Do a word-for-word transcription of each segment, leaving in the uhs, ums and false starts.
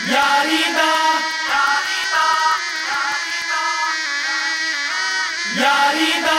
यारी दा यारी दा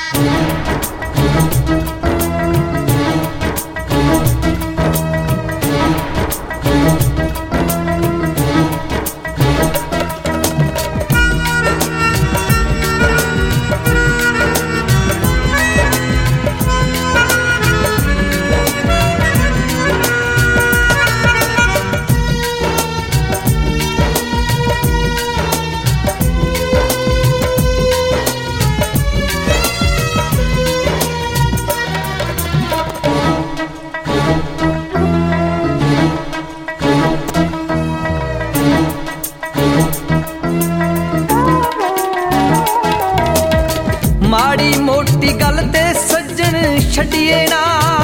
माड़ी मोटी गल ते सज्जन छड्डिए ना,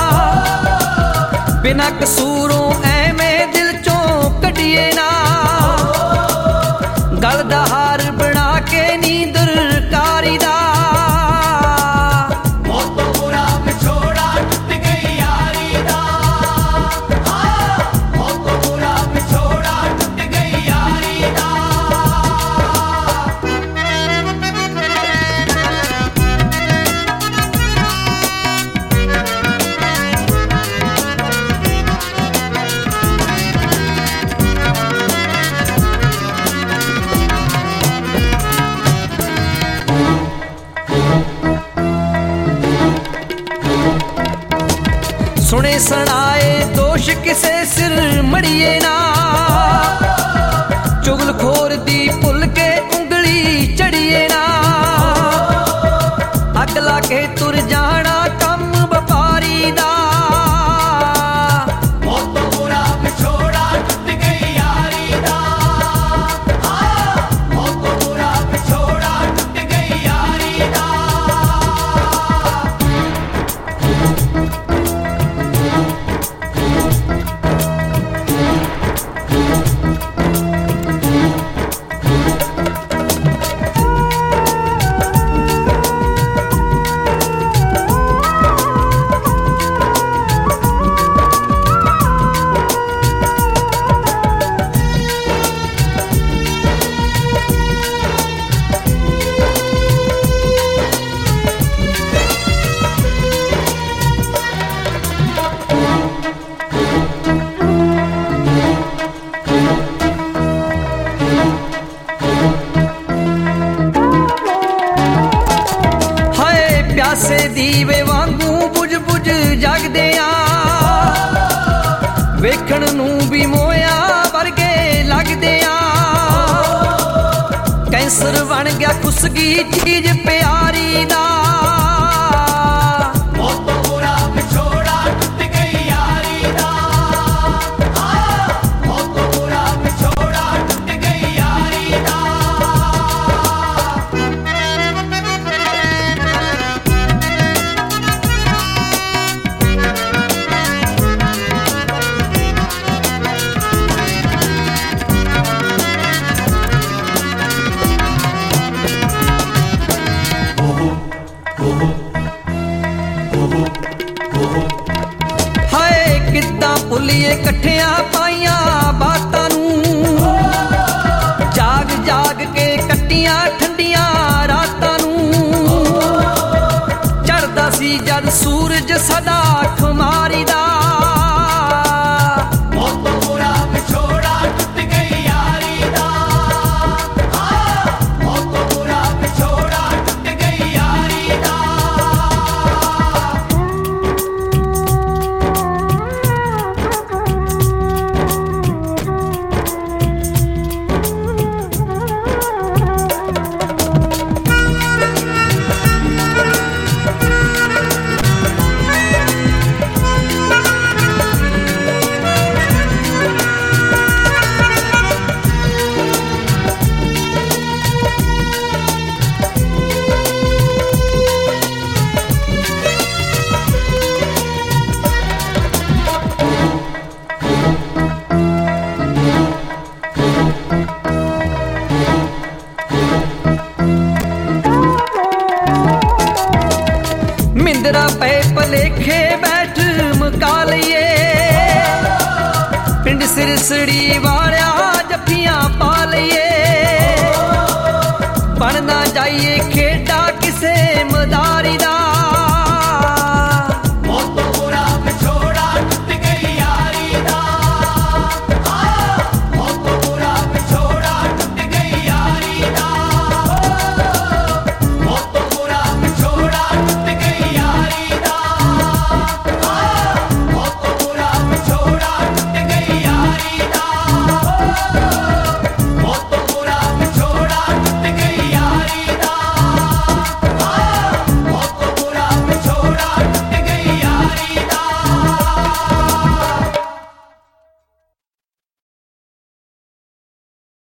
बिना कसूरों ऐवें दिल चों कड्डिए ना। गल दा हार बना के नींदर कारी दा, बहुत बुरा विछोड़ा टूट गई यारी दा। बहुत बुरा विछोड़ा टूट गई यारी दा। सुने सुनाए दोष किसे सिर मड़िए ना, चुगलखोर दी भुल के उंगली चढ़िए ना। अगला के तुर जाना कम व्यापारी दा, बहुत बुरा विछोड़ा टूट गई यारी दा। बहुत बुरा विछोड़ा टूट गई यारी दा। प्यासे दीवे वांगू बुझ बुझ जगदे आ, वेखण नूं भी मोया वर्गे लगदे आ। कैंसर बन गया खुसगी चीज प्यारी दा, बहुत बुरा विछोड़ा टूट गई यारी दा। बहुत बुरा विछोड़ा टूट गई यारी दा। हाय किद्दां भुल्लीए कट्ठियां पाइयां बातां नूं, जाग जाग के कट्टियां ठंडियां रातां नूं। चढ़दा सी जद सूरज सदा खुमारी दा, बहुत बुरा विछोड़ा टूट गई यारी दा। बहुत बुरा विछोड़ा टूट गई यारी दा। मिंदरा पे भलेखे बैठ मुका लिये, पिंड सिरसड़ी वालिया ਲਾਈਏ ਖੇਡਾ ਕਿਸੇ ਮਦਾਰੀ ਦਾ।